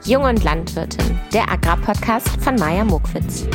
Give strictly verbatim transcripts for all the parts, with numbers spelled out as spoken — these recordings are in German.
Jung und Landwirtin, der Agrarpodcast von Maja Mokwitz.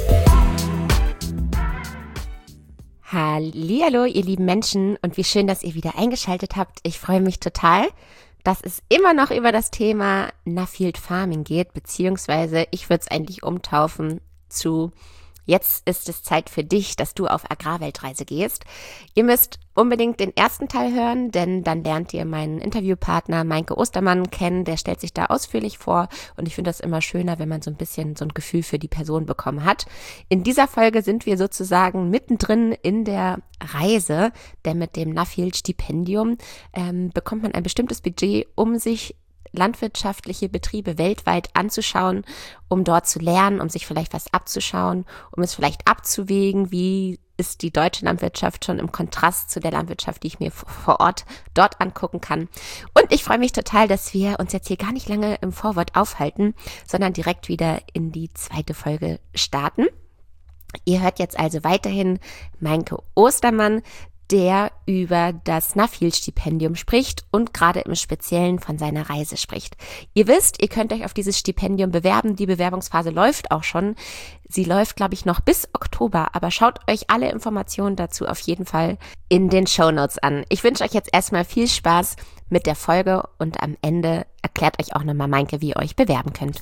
Hallihallo, ihr lieben Menschen, und wie schön, dass ihr wieder eingeschaltet habt. Ich freue mich total, dass es immer noch über das Thema Nuffield Farming geht, beziehungsweise ich würde es eigentlich umtaufen zu jetzt ist es Zeit für dich, dass du auf Agrarweltreise gehst. Ihr müsst unbedingt den ersten Teil hören, denn dann lernt ihr meinen Interviewpartner Meinke Ostermann kennen. Der stellt sich da ausführlich vor und ich finde das immer schöner, wenn man so ein bisschen so ein Gefühl für die Person bekommen hat. In dieser Folge sind wir sozusagen mittendrin in der Reise, denn mit dem Nuffield Stipendium ähm, bekommt man ein bestimmtes Budget, um sich landwirtschaftliche Betriebe weltweit anzuschauen, um dort zu lernen, um sich vielleicht was abzuschauen, um es vielleicht abzuwägen, wie ist die deutsche Landwirtschaft schon im Kontrast zu der Landwirtschaft, die ich mir vor Ort dort angucken kann. Und ich freue mich total, dass wir uns jetzt hier gar nicht lange im Vorwort aufhalten, sondern direkt wieder in die zweite Folge starten. Ihr hört jetzt also weiterhin Meinke Ostermann, der über das Nuffield-Stipendium spricht und gerade im Speziellen von seiner Reise spricht. Ihr wisst, ihr könnt euch auf dieses Stipendium bewerben. Die Bewerbungsphase läuft auch schon. Sie läuft, glaube ich, noch bis Oktober, aber schaut euch alle Informationen dazu auf jeden Fall in den Shownotes an. Ich wünsche euch jetzt erstmal viel Spaß mit der Folge und am Ende erklärt euch auch nochmal Meinke, wie ihr euch bewerben könnt.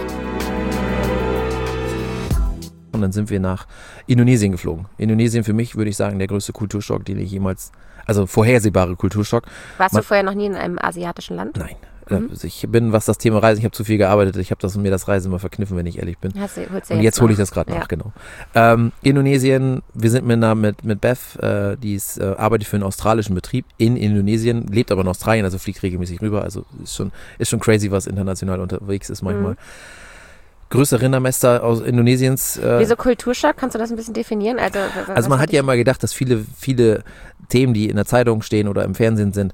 Und dann sind wir nach Indonesien geflogen. Indonesien für mich, würde ich sagen, der größte Kulturschock, den ich jemals, also vorhersehbare Kulturschock. Warst Man, du vorher noch nie in einem asiatischen Land? Nein. Mhm. Ich bin, was das Thema Reisen, ich habe zu viel gearbeitet, ich habe das mir das Reisen immer verkniffen, wenn ich ehrlich bin. Hast du, holst du und jetzt, jetzt hole ich das gerade ja. nach, genau. Ähm, Indonesien, wir sind mit, einer, mit, mit Beth, äh, die ist, äh, arbeitet für einen australischen Betrieb in Indonesien, lebt aber in Australien, also fliegt regelmäßig rüber, also ist schon, ist schon crazy, was international unterwegs ist manchmal. Mhm. Größte Rindermester aus Indonesiens. Äh Wieso Kulturschock? Kannst du das ein bisschen definieren? Also, also man hat ja immer gedacht, dass viele, viele Themen, die in der Zeitung stehen oder im Fernsehen sind,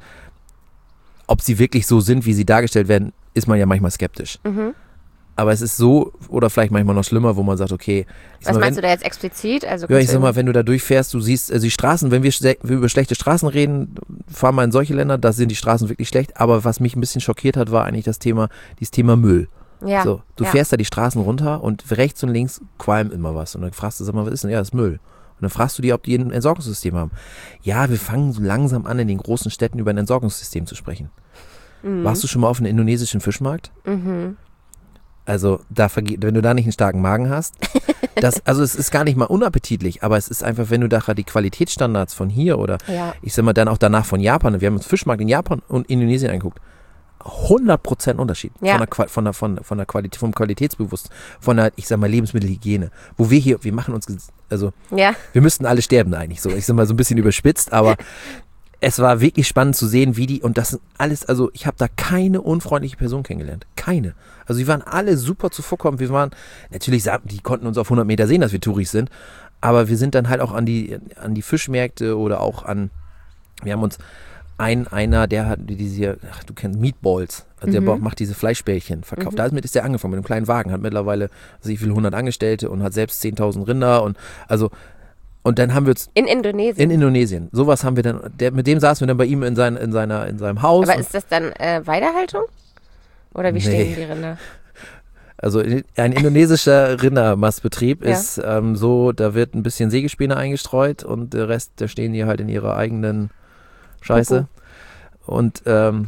ob sie wirklich so sind, wie sie dargestellt werden, ist man ja manchmal skeptisch. Mhm. Aber es ist so, oder vielleicht manchmal noch schlimmer, wo man sagt, okay. Was mal, meinst wenn, du da jetzt explizit? Also ja, ich sag mal, wenn du da durchfährst, du siehst, also die Straßen, wenn wir, wir über schlechte Straßen reden, fahren wir in solche Länder, da sind die Straßen wirklich schlecht. Aber was mich ein bisschen schockiert hat, war eigentlich das Thema, dieses Thema Müll. Ja, so, du ja. fährst da die Straßen runter und rechts und links qualmt immer was. Und dann fragst du, sag mal, was ist denn? Ja, das ist Müll. Und dann fragst du die, ob die ein Entsorgungssystem haben. Ja, wir fangen so langsam an, in den großen Städten über ein Entsorgungssystem zu sprechen. Mhm. Warst du schon mal auf einem indonesischen Fischmarkt? Mhm. Also, da verge- wenn du da nicht einen starken Magen hast, das, also es ist gar nicht mal unappetitlich, aber es ist einfach, wenn du da die Qualitätsstandards von hier oder ja. ich sag mal dann auch danach von Japan, wir haben uns Fischmarkt in Japan und Indonesien angeguckt, hundert Prozent Unterschied ja. von, der, von, der, von, von der Qualität, vom Qualitätsbewusstsein, von der, ich sag mal, Lebensmittelhygiene. Wo wir hier, wir machen uns, also, ja. wir müssten alle sterben eigentlich so. Ich sag mal, so ein bisschen überspitzt, aber es war wirklich spannend zu sehen, wie die, und das sind alles, also, ich habe da keine unfreundliche Person kennengelernt. Keine. Also, die waren alle super zuvorkommend. Wir waren, natürlich, die konnten uns auf hundert Meter sehen, dass wir Touris sind, aber wir sind dann halt auch an die, an die Fischmärkte oder auch an, wir haben uns, Ein, einer, der hat diese, ach, du kennst Meatballs, also mhm. der macht diese Fleischbällchen, verkauft. Mhm. Damit ist der angefangen, mit einem kleinen Wagen, hat mittlerweile, weiß ich, viele hundert Angestellte und hat selbst zehntausend Rinder und, also, und dann haben wir uns. In Indonesien? In Indonesien. Sowas haben wir dann, der, mit dem saßen wir dann bei ihm in, sein, in, seiner, in seinem Haus. Aber ist das dann äh, Weiterhaltung? Oder wie nee. stehen die Rinder? Also ein indonesischer Rindermastbetrieb ja. ist ähm, so, da wird ein bisschen Sägespäne eingestreut und der Rest, da stehen die halt in ihrer eigenen Scheiße. Kuckuck. Und ähm,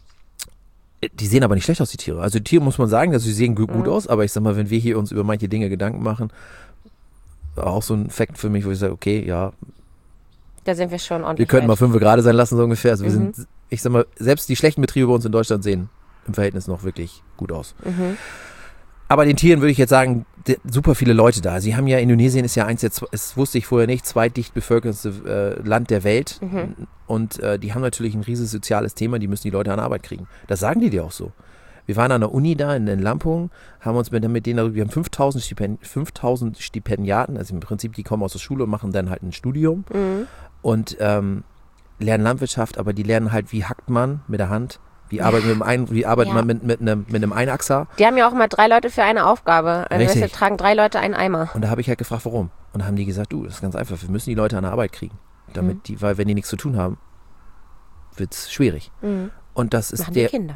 die sehen aber nicht schlecht aus, die Tiere. Also die Tiere, muss man sagen, also sie sehen gut, gut mhm. aus, aber ich sag mal, wenn wir hier uns über manche Dinge Gedanken machen, war auch so ein Fakt für mich, wo ich sage, okay, ja. Da sind wir schon ordentlich. Wir könnten mal fünf gerade sein lassen, so ungefähr. Also wir mhm. sind, ich sag mal, selbst die schlechten Betriebe bei uns in Deutschland sehen im Verhältnis noch wirklich gut aus. Mhm. Aber den Tieren würde ich jetzt sagen, super viele Leute da. Sie haben ja, Indonesien ist ja eins der, das wusste ich vorher nicht, zweitdicht bevölkertste äh, Land der Welt. Mhm. Und äh, die haben natürlich ein riesiges soziales Thema, die müssen die Leute an Arbeit kriegen. Das sagen die dir auch so. Wir waren an der Uni da in, in Lampung, haben uns mit, mit denen, wir haben fünftausend, Stipend, fünftausend Stipendiaten, also im Prinzip, die kommen aus der Schule und machen dann halt ein Studium mhm. und ähm, lernen Landwirtschaft, aber die lernen halt, wie hackt man mit der Hand. Wie arbeitet, mit einem, wie arbeitet ja. man mit, mit, einem, mit einem Einachser? Die haben ja auch immer drei Leute für eine Aufgabe. Also wir tragen drei Leute einen Eimer. Und da habe ich halt gefragt, warum? Und da haben die gesagt, du, das ist ganz einfach, wir müssen die Leute an der Arbeit kriegen. Damit mhm. die, weil wenn die nichts zu tun haben, wird es schwierig. Mhm. Und das ist Machen der. Die Kinder.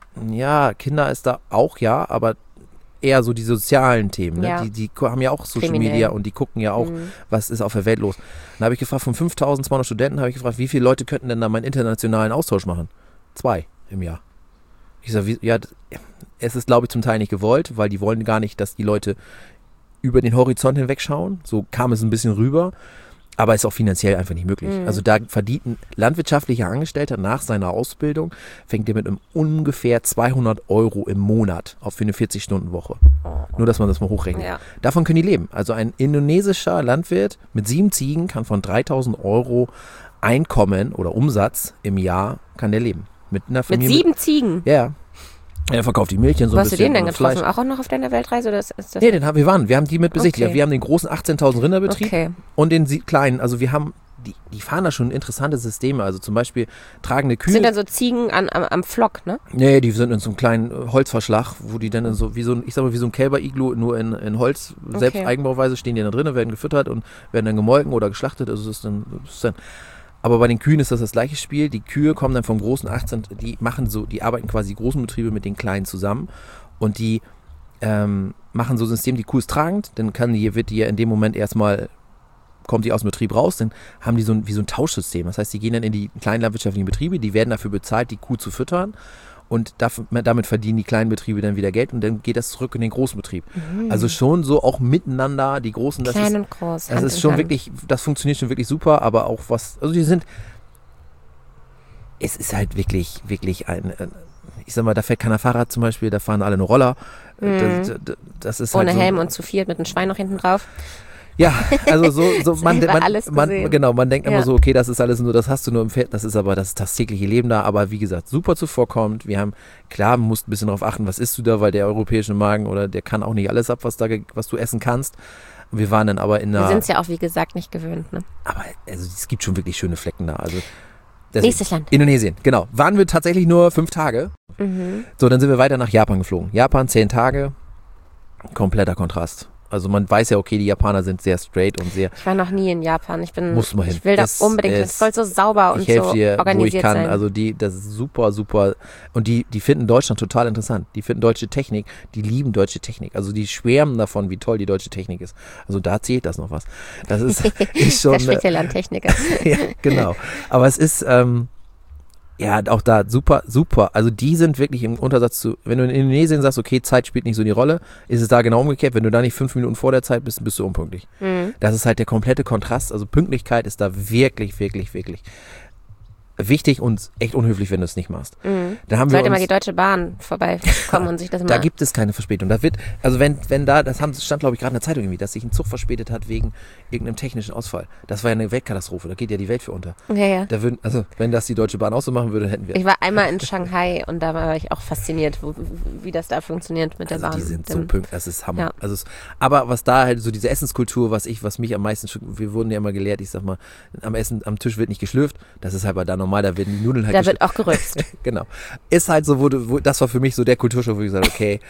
ja, Kinder ist da auch, ja, aber eher so die sozialen Themen. Ne? Ja. Die, die haben ja auch Social Kriminell. Media und die gucken ja auch, Mhm. was ist auf der Welt los. Dann habe ich gefragt, von fünftausendzweihundert Studenten habe ich gefragt, wie viele Leute könnten denn da meinen internationalen Austausch machen? Zwei im Jahr. Ich sage, ja, es ist, glaube ich, zum Teil nicht gewollt, weil die wollen gar nicht, dass die Leute über den Horizont hinweg schauen. So kam es ein bisschen rüber. Aber ist auch finanziell einfach nicht möglich. Mhm. Also da verdient ein landwirtschaftlicher Angestellter nach seiner Ausbildung, fängt der mit einem ungefähr zweihundert Euro im Monat auf für eine vierzig-Stunden-Woche. Nur, dass man das mal hochrechnet. Ja. Davon können die leben. Also ein indonesischer Landwirt mit sieben Ziegen kann von dreitausend Euro Einkommen oder Umsatz im Jahr, kann der leben. Mit einer Mit Familie. sieben Ziegen. Ja, ja. Er verkauft die Milch in so Wo ein hast du bisschen. den denn oder getroffen? Fleisch. Auch noch auf deiner Weltreise? Oder ist ist das Nee, den haben wir waren. Wir haben die mit besichtigt. Okay. Wir haben den großen achtzehntausend Rinderbetrieb Okay. und den sie- kleinen. Also wir haben, die, die fahren da schon interessante Systeme. Also zum Beispiel tragende Das Kühe. sind dann so Ziegen an, am, am Flock, ne? Nee, die sind in so einem kleinen äh, Holzverschlag, wo die dann in so, wie so ein, ich sag mal, wie so ein Kälber-Iglu, nur in, in Holz, selbst Okay. Eigenbauweise stehen die da drinnen, werden gefüttert und werden dann gemolken oder geschlachtet. Also es ist dann, das ist dann, aber bei den Kühen ist das das gleiche Spiel. Die Kühe kommen dann vom großen achtzehn, die machen so, die arbeiten quasi die großen Betriebe mit den kleinen zusammen und die ähm, machen so ein System, die Kuh ist tragend, dann kann die, wird die ja in dem Moment erstmal, kommt die aus dem Betrieb raus, dann haben die so ein, wie so ein Tauschsystem. Das heißt, die gehen dann in die kleinen landwirtschaftlichen Betriebe, die werden dafür bezahlt, die Kuh zu füttern und dafür, damit verdienen die kleinen Betriebe dann wieder Geld und dann geht das zurück in den großen Betrieb. Also schon so auch miteinander, die großen, das Klein ist, und groß. das Hand ist in schon Hand. wirklich, das funktioniert schon wirklich super, aber auch was, also die sind, es ist halt wirklich, wirklich ein, ein ich sag mal, da fährt keiner Fahrrad zum Beispiel, da fahren alle nur Roller. Das, das, das ist Ohne halt so, Helm und zu viert mit einem Schwein noch hinten drauf. ja, also so, so man, haben wir man, alles man, gesehen. genau, man denkt Ja. immer so, okay, das ist alles nur, das hast du nur im Pferd, das ist aber das, das tägliche Leben da, aber wie gesagt, super zuvorkommt. Wir haben, klar, man muss ein bisschen darauf achten, was isst du da, weil der europäische Magen oder der kann auch nicht alles ab, was da, ge- was du essen kannst. Und wir waren dann aber in Wir einer, sind es ja auch, wie gesagt, nicht gewöhnt, ne? aber also es gibt schon wirklich schöne Flecken da, also deswegen- Nächstes Land. Indonesien, genau. Waren wir tatsächlich nur fünf Tage. Mhm. So, dann sind wir weiter nach Japan geflogen. Japan, zehn Tage, kompletter Kontrast. Also man weiß ja, okay, die Japaner sind sehr straight und sehr, Ich war noch nie in Japan. Ich bin, Muss man hin. ich will da Das unbedingt. ist- Es soll so sauber und ich helfe so dir, wo ich organisiert kann. sein. Also die, das ist super, super. Und die, die finden Deutschland total interessant. Die finden deutsche Technik, die lieben deutsche Technik. Also die schwärmen davon, wie toll die deutsche Technik ist. Also da zählt das noch was. Das ist, ist schon, Der spricht ja Landtechniker. ja, genau. Aber es ist, ähm, ja, auch da super, super. Also die sind wirklich im Untersatz zu, wenn du in Indonesien sagst, okay, Zeit spielt nicht so die Rolle, ist es da genau umgekehrt. Wenn du da nicht fünf Minuten vor der Zeit bist, bist du unpünktlich. Mhm. Das ist halt der komplette Kontrast. Also Pünktlichkeit ist da wirklich, wirklich, wirklich wichtig und echt unhöflich, wenn du es nicht machst. Mhm. Dann haben wir Sollte mal uns, die Deutsche Bahn vorbeikommen und sich das mal... da gibt es keine Verspätung. Da wird, also wenn, wenn da, das haben, stand glaube ich gerade in der Zeitung irgendwie, dass sich ein Zug verspätet hat wegen irgendeinem technischen Ausfall. Das war ja eine Weltkatastrophe, da geht ja die Welt für unter. ja, ja. Da würden, also wenn das die Deutsche Bahn auch so machen würde, hätten wir. Ich war einmal in Shanghai und da war ich auch fasziniert, wo, wie das da funktioniert mit der Also Bahn. die sind so Denn- pünktlich, das ist Hammer. Ja. Also es, aber was da halt so diese Essenskultur, was ich, was mich am meisten, schock- wir wurden ja immer gelehrt, ich sag mal, am Essen, am Tisch wird nicht geschlürft, das ist halt bei da normal, da werden die Nudeln halt Da geschlürft. wird auch gerülpst. Genau. Ist halt so, wo, du- wo, das war für mich so der Kulturschock, wo ich gesagt habe, okay,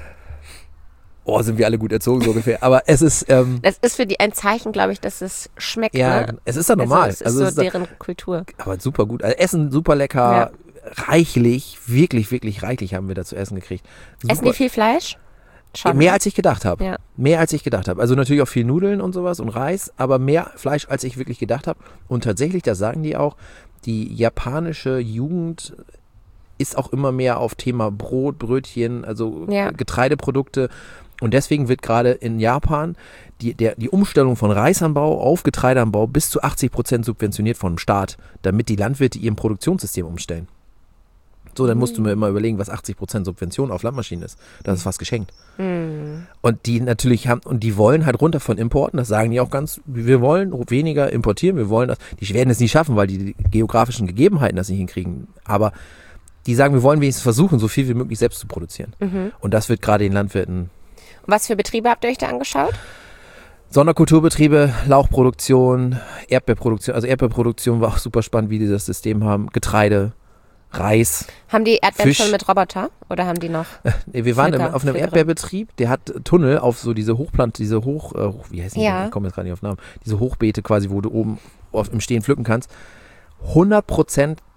oh, sind wir alle gut erzogen, so ungefähr. Aber es ist, ähm, Das ist für die ein Zeichen, glaube ich, dass es schmeckt. ja, ne? es ist ja normal. Also, es ist Also so es ist da- deren Kultur. aber super gut. Also Essen super lecker, reichlich, wirklich, wirklich reichlich haben wir da zu essen gekriegt. Super. Essen die viel Fleisch? Schon. Mehr als ich gedacht habe. Ja. Mehr als ich gedacht habe. Also natürlich auch viel Nudeln und sowas und Reis, aber mehr Fleisch, als ich wirklich gedacht habe. Und tatsächlich, das sagen die auch, die japanische Jugend ist auch immer mehr auf Thema Brot, Brötchen, also Ja. Getreideprodukte. Und deswegen wird gerade in Japan die, der, die Umstellung von Reisanbau auf Getreideanbau bis zu achtzig Prozent subventioniert vom Staat, damit die Landwirte ihren Produktionssystem umstellen. So, dann musst du mir immer überlegen, was achtzig Prozent Subvention auf Landmaschinen ist. Das ist fast geschenkt. Hm. Und die natürlich haben, und die wollen halt runter von Importen, das sagen die auch ganz, wir wollen weniger importieren, wir wollen das, die werden es nicht schaffen, weil die geografischen Gegebenheiten das nicht hinkriegen. Aber die sagen, wir wollen wenigstens versuchen, so viel wie möglich selbst zu produzieren. Mhm. Und das wird gerade den Landwirten. Was für Betriebe habt ihr euch da angeschaut? Sonderkulturbetriebe, Lauchproduktion, Erdbeerproduktion, also Erdbeerproduktion war auch super spannend, wie die das System haben, Getreide, Reis. Haben die Erdbeeren Fisch. schon mit Roboter oder haben die noch? Nee, wir waren im, Pflücker, auf einem Pflückerin. Erdbeerbetrieb, der hat Tunnel auf so diese Hochplant, diese Hoch, äh, Hoch wie heißt die? Ja. Ich komme jetzt gerade nicht auf den Namen. Diese Hochbeete quasi, wo du oben auf, im Stehen pflücken kannst. hundert Prozent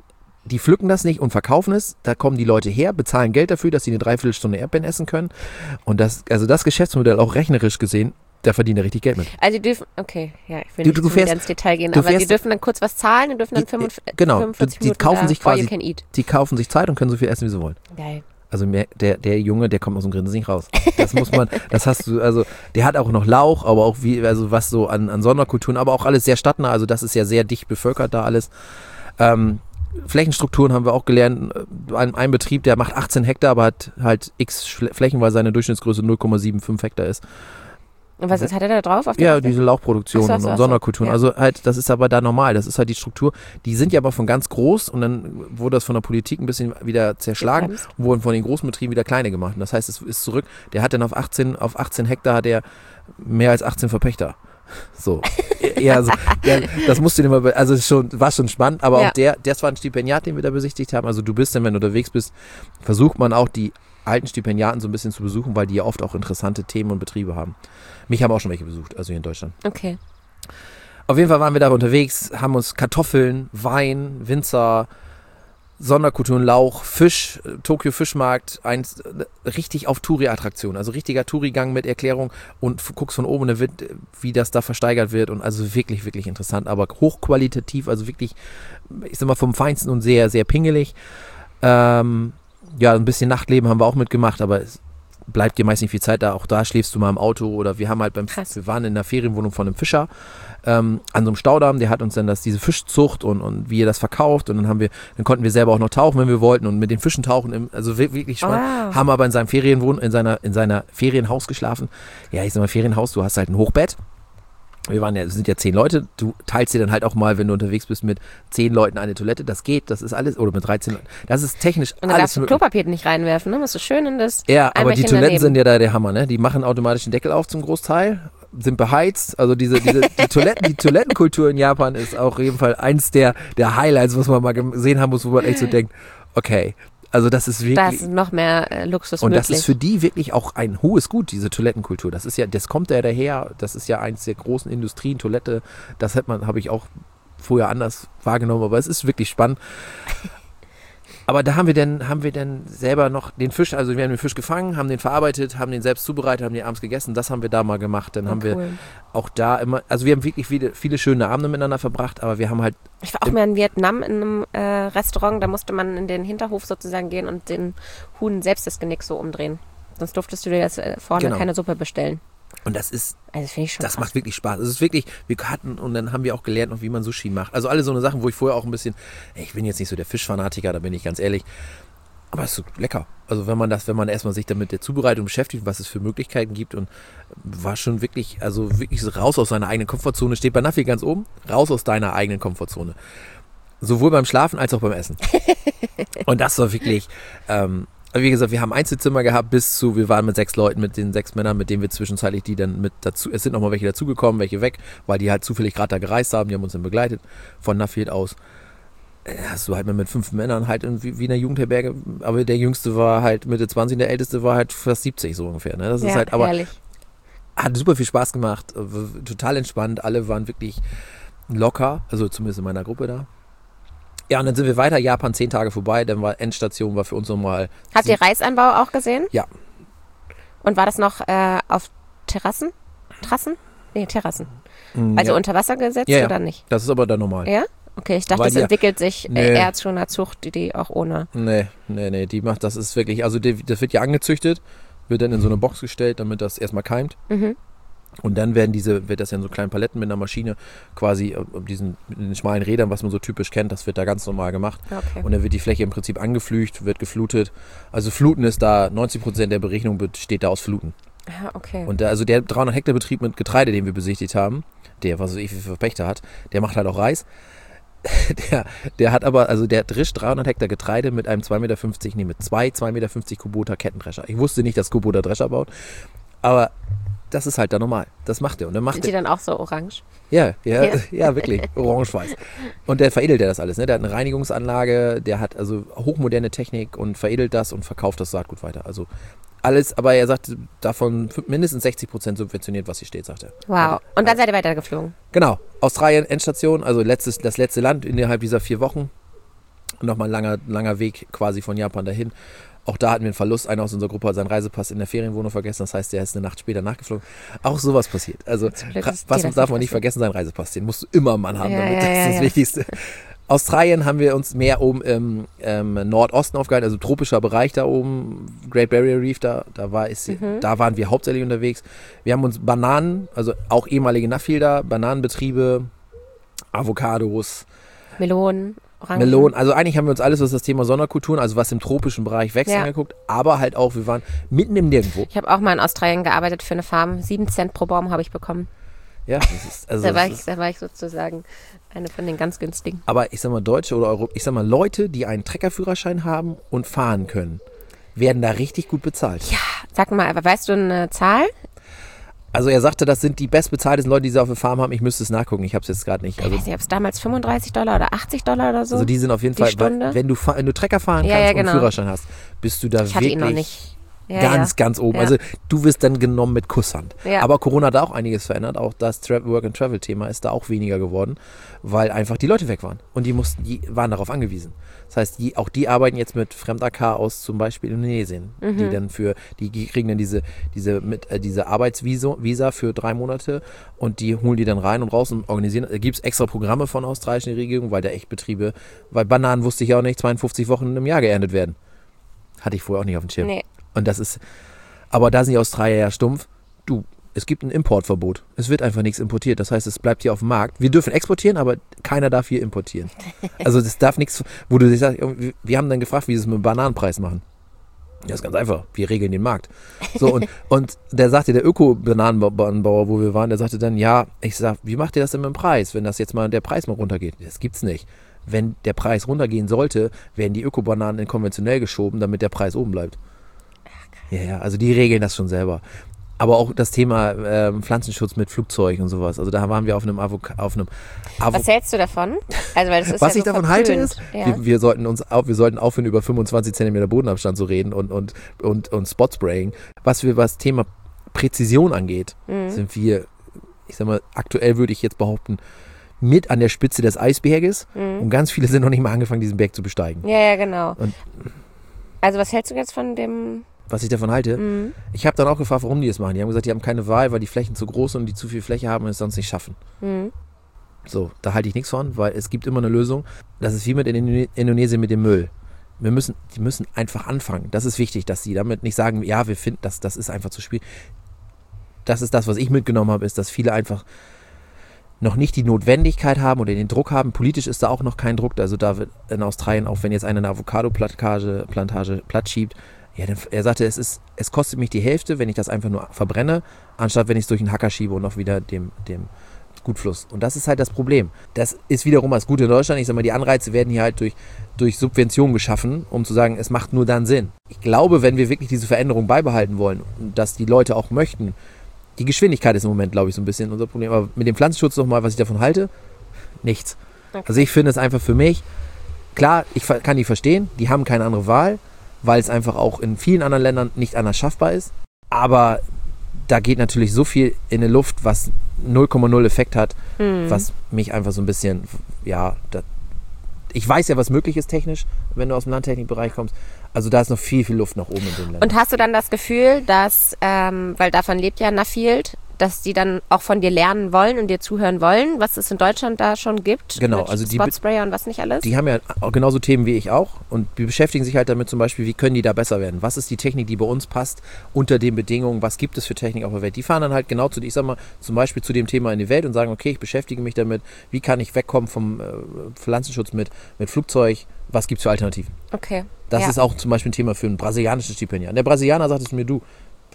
die pflücken das nicht und verkaufen es. Da kommen die Leute her, bezahlen Geld dafür, dass sie eine Dreiviertelstunde Erdbeeren essen können. Und das, also das Geschäftsmodell auch rechnerisch gesehen, da verdienen die richtig Geld mit. Also die dürfen, okay, ja, ich will Du- nicht du zu fährst- sehr ins Detail gehen, du aber die fährst- dürfen dann kurz was zahlen und dürfen dann Die- fünfundvierzig, genau, fünfundvierzig die Minuten kaufen da, sich all quasi- you can eat. Die kaufen sich Zeit und können so viel essen, wie sie wollen. Geil. Also mehr, der, der Junge, der kommt aus dem Grinsen nicht raus. Das muss man, das hast du, also der hat auch noch Lauch, aber auch wie, also was so an, an Sonderkulturen, aber auch alles sehr stadtnah, also das ist ja sehr dicht bevölkert da alles. Ähm, Flächenstrukturen haben wir auch gelernt. Ein, ein Betrieb, der macht achtzehn Hektar, aber hat halt x Schle- Flächen, weil seine Durchschnittsgröße null Komma fünfundsiebzig Hektar ist. Und was ist, hat er da drauf? Auf der Ja, Karte? diese Lauchproduktion Ach so, ach so, und ach so. Sonderkulturen. Ja. Also halt, das ist aber da normal. Das ist halt die Struktur. Die sind ja aber von ganz groß und dann wurde das von der Politik ein bisschen wieder zerschlagen Gebremst. und wurden von den großen Betrieben wieder kleine gemacht. Und das heißt, es ist zurück. Der hat dann auf achtzehn, auf achtzehn Hektar hat er mehr als achtzehn Verpächter. So. Ja, so, ja, das musst du dir mal, be- also es ist schon, war schon spannend, aber Ja. auch der, das war ein Stipendiat, den wir da besichtigt haben. Also du bist dann, wenn du unterwegs bist, versucht man auch die alten Stipendiaten so ein bisschen zu besuchen, weil die ja oft auch interessante Themen und Betriebe haben. Mich haben auch schon welche besucht, also hier in Deutschland. Okay. Auf jeden Fall waren wir da unterwegs, haben uns Kartoffeln, Wein, Winzer, Sonderkulturen, Lauch, Fisch, äh, Tokio Fischmarkt, eins, äh, richtig auf Touri-Attraktion, also richtiger Touri-Gang mit Erklärung und f- guckst von oben, und da wird, äh, wie das da versteigert wird und also wirklich, wirklich interessant, aber hochqualitativ, also wirklich, ich sag mal vom Feinsten und sehr, sehr pingelig. Ähm, ja, ein bisschen Nachtleben haben wir auch mitgemacht, aber es bleibt dir meist nicht viel Zeit da. Auch da schläfst du mal im Auto oder wir haben halt beim, Krass. wir waren in der Ferienwohnung von einem Fischer ähm, an so einem Staudamm, der hat uns dann das, diese Fischzucht und, und wie er das verkauft und dann haben wir, dann konnten wir selber auch noch tauchen, wenn wir wollten und mit den Fischen tauchen, im, also wi- wirklich spannend. Wow. Haben aber in seinem Ferienwohn, in seiner, in seiner Ferienhaus geschlafen. Ja, ich sag mal Ferienhaus, du hast halt ein Hochbett. Wir waren ja, es sind ja zehn Leute. Du teilst dir dann halt auch mal, wenn du unterwegs bist, mit zehn Leuten eine Toilette. Das geht, das ist alles, oder mit dreizehn Leuten. Das ist technisch Und da alles darfst du möglich. Klopapier nicht reinwerfen, ne? Musst du schön in das Ja, aber die Eimerchen Toiletten daneben. sind ja da der Hammer, ne? Die machen automatisch den Deckel auf zum Großteil, sind beheizt. Also diese, diese die Toiletten, die Toilettenkultur in Japan ist auch auf jeden Fall eins der, der Highlights, was man mal gesehen haben muss, wo man echt so denkt, okay, also das ist wirklich. Da ist noch mehr äh, Luxus Und möglich. das ist für die wirklich auch ein hohes Gut, diese Toilettenkultur. Das ist ja, das kommt ja daher, das ist ja eins der großen Industrien, Toilette. Das hat man, habe ich auch vorher anders wahrgenommen, aber es ist wirklich spannend. Aber da haben wir dann, haben wir dann selber noch den Fisch, also wir haben den Fisch gefangen, haben den verarbeitet, haben den selbst zubereitet, haben den abends gegessen. Das haben wir da mal gemacht. Dann Oh, haben wir cool. auch da immer, also wir haben wirklich viele, viele schöne Abende miteinander verbracht, aber wir haben halt, Ich war auch mal in Vietnam in einem äh, Restaurant, da musste man in den Hinterhof sozusagen gehen und den Huhn selbst das Genick so umdrehen. Sonst durftest du dir das äh, vorne Genau. keine Suppe bestellen. und das ist, Also das finde ich schon das krass. macht wirklich Spaß. Es ist wirklich, wir hatten und dann haben wir auch gelernt, noch wie man Sushi macht. Also alle so eine Sachen, wo ich vorher auch ein bisschen, ich bin jetzt nicht so der Fischfanatiker, da bin ich ganz ehrlich. Aber es ist so lecker. Also wenn man das, wenn man erstmal sich damit der Zubereitung beschäftigt, was es für Möglichkeiten gibt und war schon wirklich, also wirklich so raus aus seiner eigenen Komfortzone, steht bei Naffi ganz oben, raus aus deiner eigenen Komfortzone. Sowohl beim Schlafen als auch beim Essen. Und das war wirklich, ähm, wie gesagt, wir haben Einzelzimmer gehabt bis zu, wir waren mit sechs Leuten, mit den sechs Männern, mit denen wir zwischenzeitlich die dann mit dazu, es sind nochmal welche dazugekommen, welche weg, weil die halt zufällig gerade da gereist haben, die haben uns dann begleitet, von Naffield aus. Hast du halt mal mit fünf Männern halt in, wie, wie in einer Jugendherberge, aber der Jüngste war halt Mitte zwanzig und der Älteste war halt fast siebzig so ungefähr. Ne? Das ja, ist halt, aber herrlich. hat super viel Spaß gemacht, äh, total entspannt, alle waren wirklich locker, also zumindest in meiner Gruppe da. Ja, und dann sind wir weiter, Japan zehn Tage vorbei, dann war Endstation, war für uns nochmal. Habt ihr Reisanbau auch gesehen? Ja. Und war das noch äh, auf Terrassen? Terrassen? Nee, Terrassen. Mm, Also ja. unter Wasser gesetzt Ja, ja. oder nicht? Das ist aber dann normal. Ja? Okay, ich dachte, Weil es die- entwickelt sich Nee. äh, eher zu einer Zucht, die, die auch ohne. Nee, nee, nee, die macht, das ist wirklich, also die, das wird ja angezüchtet, wird dann in so eine Box gestellt, damit das erstmal keimt. Mhm. Und dann werden diese, wird das ja in so kleinen Paletten mit einer Maschine quasi, äh, um diesen, mit den schmalen Rädern, was man so typisch kennt, das wird da ganz normal gemacht. Okay. Und dann wird die Fläche im Prinzip angeflügt, wird geflutet. Also Fluten ist da, neunzig Prozent der Berechnung besteht da aus Fluten. Ah, okay. Und der, also der dreihundert Hektar Betrieb mit Getreide, den wir besichtigt haben, der, was weiß ich, wie viel Verpächter hat, der macht halt auch Reis. Der, der hat aber, also der drischt dreihundert Hektar Getreide mit einem zwei Meter fünfzig, nee, mit zwei zwei Meter fünfzig Kubota Kettendrescher. Ich wusste nicht, dass Kubota Drescher baut, aber das ist halt da normal. Das macht er. Und dann macht Sind er, die dann auch so orange? ja, ja, ja, Ja. wirklich, orange-weiß. Und der veredelt er das alles, ne? Der hat eine Reinigungsanlage, der hat also hochmoderne Technik und veredelt das und verkauft das Saatgut weiter. Also alles, aber er sagt, davon mindestens sechzig Prozent subventioniert, was hier steht, sagt er. Wow. Und dann seid ihr weitergeflogen? Genau, Australien, Endstation, also letztes, das letzte Land innerhalb dieser vier Wochen. Nochmal ein langer, langer Weg quasi von Japan dahin. Auch da hatten wir einen Verlust. Einer aus unserer Gruppe hat seinen Reisepass in der Ferienwohnung vergessen. Das heißt, der ist eine Nacht später nachgeflogen. Auch sowas passiert. Also, was darf man nicht vergessen? Seinen Reisepass. Den musst du immer im Mann haben. Ja, damit. ja, Das ist ja, das ja. Wichtigste. Australien haben wir uns mehr oben im ähm, Nordosten aufgehalten, also tropischer Bereich da oben, Great Barrier Reef, da, da, war es, Mhm. da waren wir hauptsächlich unterwegs. Wir haben uns Bananen, also auch ehemalige Nuffielder, Bananenbetriebe, Avocados, Melonen, Orangen. Melonen, also eigentlich haben wir uns alles, was das Thema Sonderkulturen, also was im tropischen Bereich wächst, Ja. angeguckt, aber halt auch, wir waren mitten im Nirgendwo. Ich habe auch mal in Australien gearbeitet für eine Farm. Sieben Cent pro Baum habe ich bekommen. Ja, das ist, also da, war das ich, ist, da war ich sozusagen eine von den ganz günstigen. aber ich sag mal, Deutsche oder Europa, ich sag mal, Leute, die einen Treckerführerschein haben und fahren können, werden da richtig gut bezahlt. Ja, sag mal, aber weißt du eine Zahl? Also er sagte, das sind die bestbezahltesten Leute, die sie auf der Farm haben. Ich müsste es nachgucken, ich habe es jetzt gerade nicht. Ich Also, weiß nicht, ob es damals fünfunddreißig Dollar oder achtzig Dollar oder so. also die sind auf jeden Die Fall, Stunde? weil, wenn du, fa- wenn du Trecker fahren Ja, kannst ja, und genau. einen Führerschein hast, bist du da ich hatte wirklich ihn noch nicht. Ja, ganz, ja. ganz oben. Ja. Also du wirst dann genommen mit Kusshand. Ja. Aber Corona hat auch einiges verändert. Auch das Tra- Work-and-Travel-Thema ist da auch weniger geworden, weil einfach die Leute weg waren. Und die mussten, die waren darauf angewiesen. Das heißt, die, auch die arbeiten jetzt mit Fremd-A K aus zum Beispiel Indonesien. Mhm. Die dann für, die kriegen dann diese, diese, mit, äh, diese Arbeitsvisa Visa für drei Monate und die holen die dann rein und raus und organisieren. Da gibt es extra Programme von der australischen Regierung, weil da echt Betriebe, weil Bananen wusste ich ja auch nicht, zweiundfünfzig Wochen im Jahr geerntet werden. Hatte ich vorher auch nicht auf dem Schirm. Nee. Und das ist, aber da sind die Australier ja stumpf. Du, es gibt ein Importverbot. Es wird einfach nichts importiert. Das heißt, es bleibt hier auf dem Markt. Wir dürfen exportieren, aber keiner darf hier importieren. Also das darf nichts, wo du dir sagst, wir haben dann gefragt, wie sie es mit dem Bananenpreis machen. Ja, ist ganz einfach. Wir regeln den Markt. So, und, und der sagte, der Öko-Bananenbauer, wo wir waren, der sagte dann, ja, ich sag, wie macht ihr das denn mit dem Preis, wenn das jetzt mal der Preis mal runtergeht? Das gibt's nicht. Wenn der Preis runtergehen sollte, werden die Öko-Bananen in konventionell geschoben, damit der Preis oben bleibt. Ja, ja, also die regeln das schon selber. Aber auch das Thema ähm, Pflanzenschutz mit Flugzeug und sowas. Also da waren wir auf einem Avoc auf einem Avo Was hältst du davon? Also, weil das ist Was ja ich so davon verpönt. halte ist, Ja. wir, wir sollten uns auf, wir sollten aufhören, über fünfundzwanzig Zentimeter Bodenabstand zu reden und, und, und, und Spotspraying. Was wir, was Thema Präzision angeht, Mhm. sind wir, ich sag mal, aktuell würde ich jetzt behaupten, mit an der Spitze des Eisberges. Mhm. Und ganz viele sind noch nicht mal angefangen, diesen Berg zu besteigen. Ja, ja, genau. Und- Also, was hältst du jetzt von dem? Was ich davon halte, Mhm. ich habe dann auch gefragt, warum die das machen. Die haben gesagt, die haben keine Wahl, weil die Flächen zu groß sind und die zu viel Fläche haben und es sonst nicht schaffen. Mhm. So, da halte ich nichts von, weil es gibt immer eine Lösung. Das ist wie mit in Indone- Indonesien mit dem Müll. Wir müssen, die müssen einfach anfangen. Das ist wichtig, dass sie damit nicht sagen, ja, wir finden, das, das ist einfach zu schwierig. Das ist das, was ich mitgenommen habe, ist, dass viele einfach noch nicht die Notwendigkeit haben oder den Druck haben. Politisch ist da auch noch kein Druck. Also da wird in Australien, auch wenn jetzt einer eine Avocado-Plantage Plantage platt schiebt, ja, dann, er sagte, es ist, es kostet mich die Hälfte, wenn ich das einfach nur verbrenne, anstatt wenn ich es durch einen Hacker schiebe und noch wieder dem, dem Gutfluss. Und das ist halt das Problem. Das ist wiederum das Gute in Deutschland. Ich sag mal, die Anreize werden hier halt durch, durch Subventionen geschaffen, um zu sagen, es macht nur dann Sinn. Ich glaube, wenn wir wirklich diese Veränderung beibehalten wollen, dass die Leute auch möchten, die Geschwindigkeit ist im Moment, glaube ich, so ein bisschen unser Problem. Aber mit dem Pflanzenschutz nochmal, was ich davon halte, nichts. Okay. Also ich finde es einfach für mich, klar, ich ver- kann die verstehen, die haben keine andere Wahl, weil es einfach auch in vielen anderen Ländern nicht anders schaffbar ist. Aber da geht natürlich so viel in die Luft, was null Komma null Effekt hat, Mhm. was mich einfach so ein bisschen, ja, da, ich weiß ja, was möglich ist technisch, wenn du aus dem Landtechnikbereich kommst. Also da ist noch viel, viel Luft nach oben in den Ländern. Und hast du dann das Gefühl, dass, ähm, weil davon lebt ja Nuffield, dass die dann auch von dir lernen wollen und dir zuhören wollen, was es in Deutschland da schon gibt? Genau, mit also die- Spotsprayer und was nicht alles? Die haben ja auch genauso Themen wie ich auch und die beschäftigen sich halt damit zum Beispiel, wie können die da besser werden? Was ist die Technik, die bei uns passt unter den Bedingungen? Was gibt es für Technik auf der Welt? Die fahren dann halt genau zu, ich sag mal, zum Beispiel zu dem Thema in die Welt und sagen, okay, ich beschäftige mich damit, wie kann ich wegkommen vom äh, Pflanzenschutz mit, mit Flugzeug? Was gibt es für Alternativen? Okay. Das ja. ist auch zum Beispiel ein Thema für einen brasilianischen Stipendiat. Der Brasilianer sagt es mir, du,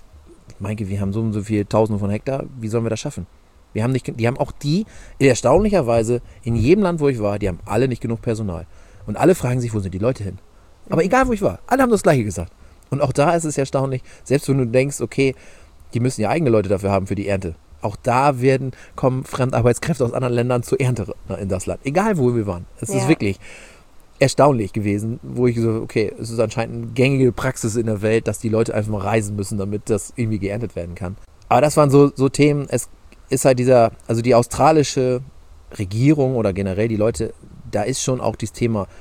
Maike, wir haben so und so viel Tausende von Hektar, wie sollen wir das schaffen? Wir haben nicht, die haben auch die, erstaunlicherweise, in jedem Land, wo ich war, die haben alle nicht genug Personal. Und alle fragen sich, wo sind die Leute hin? Aber Mhm. egal, wo ich war, alle haben das Gleiche gesagt. Und auch da ist es erstaunlich, selbst wenn du denkst, okay, die müssen ja eigene Leute dafür haben für die Ernte. Auch da werden, kommen Fremdarbeitskräfte aus anderen Ländern zur Ernte in das Land. Egal, wo wir waren. Es Ja. ist wirklich erstaunlich gewesen, wo ich so, okay, es ist anscheinend eine gängige Praxis in der Welt, dass die Leute einfach mal reisen müssen, damit das irgendwie geerntet werden kann. Aber das waren so, so Themen, es ist halt dieser, also die australische Regierung oder generell die Leute, da ist schon auch dieses Thema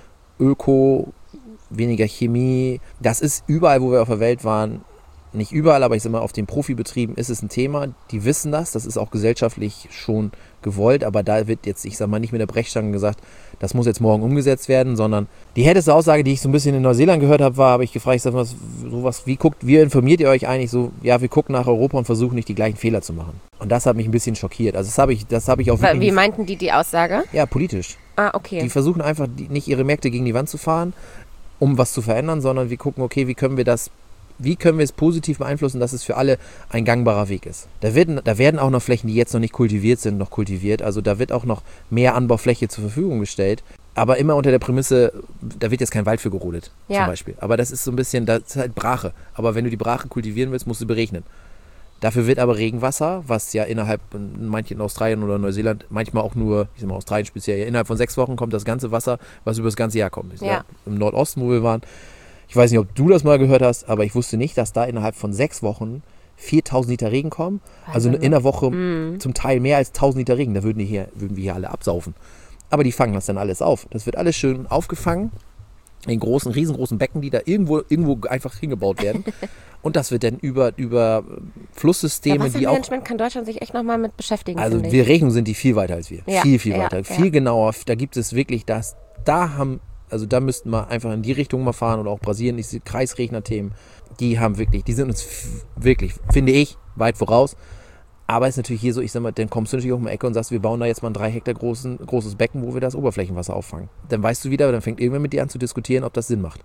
Öko, weniger Chemie. Das ist überall, wo wir auf der Welt waren, nicht überall, aber ich sage mal, auf den Profibetrieben ist es ein Thema. Die wissen das, das ist auch gesellschaftlich schon gewollt, aber da wird jetzt, ich sage mal, nicht mit der Brechstange gesagt, das muss jetzt morgen umgesetzt werden, sondern die härteste Aussage, die ich so ein bisschen in Neuseeland gehört habe, war, habe ich gefragt, ich sag mal, sowas, wie guckt, wie informiert ihr euch eigentlich so, ja, wir gucken nach Europa und versuchen nicht die gleichen Fehler zu machen. Und das hat mich ein bisschen schockiert. Also das habe ich, das habe ich auch wirklich. Wie meinten die die Aussage? Ja, politisch. Ah, okay. Die versuchen einfach die, nicht ihre Märkte gegen die Wand zu fahren, um was zu verändern, sondern wir gucken, okay, wie können wir das Wie können wir es positiv beeinflussen, dass es für alle ein gangbarer Weg ist? Da werden, da werden auch noch Flächen, die jetzt noch nicht kultiviert sind, noch kultiviert. Also da wird auch noch mehr Anbaufläche zur Verfügung gestellt. Aber immer unter der Prämisse, da wird jetzt kein Wald für gerodet, ja. zum Beispiel. Aber das ist so ein bisschen, das ist halt Brache. Aber wenn du die Brache kultivieren willst, musst du beregnen. Dafür wird aber Regenwasser, was ja innerhalb, manchen in Australien oder Neuseeland, manchmal auch nur, ich sag mal Australien speziell, ja, innerhalb von sechs Wochen kommt das ganze Wasser, was über das ganze Jahr kommt. Ja. Ja, im Nordosten, wo wir waren, ich weiß nicht, ob du das mal gehört hast, aber ich wusste nicht, dass da innerhalb von sechs Wochen viertausend Liter Regen kommen. Also in der Woche mm. zum Teil mehr als tausend Liter Regen. Da würden, die hier, würden wir hier alle absaufen. Aber die fangen das dann alles auf. Das wird alles schön aufgefangen in großen, riesengroßen Becken, die da irgendwo, irgendwo einfach hingebaut werden. Und das wird dann über, über Flusssysteme, ja, die auch... Wassermanagement kann Deutschland sich echt nochmal mit beschäftigen. Also wir Rechnungen sind die viel weiter als wir. Ja. Viel, viel weiter. Ja, viel ja. genauer. Da gibt es wirklich das... Da haben... Also da müssten wir einfach in die Richtung mal fahren oder auch Brasilien, diese Kreisregner-Themen, die haben wirklich, die sind uns f- wirklich, finde ich, weit voraus. Aber es ist natürlich hier so, ich sag mal, dann kommst du natürlich auch um die Ecke und sagst, wir bauen da jetzt mal ein drei Hektar großen, großes Becken, wo wir das Oberflächenwasser auffangen. Dann weißt du wieder, dann fängt irgendwer mit dir an zu diskutieren, ob das Sinn macht.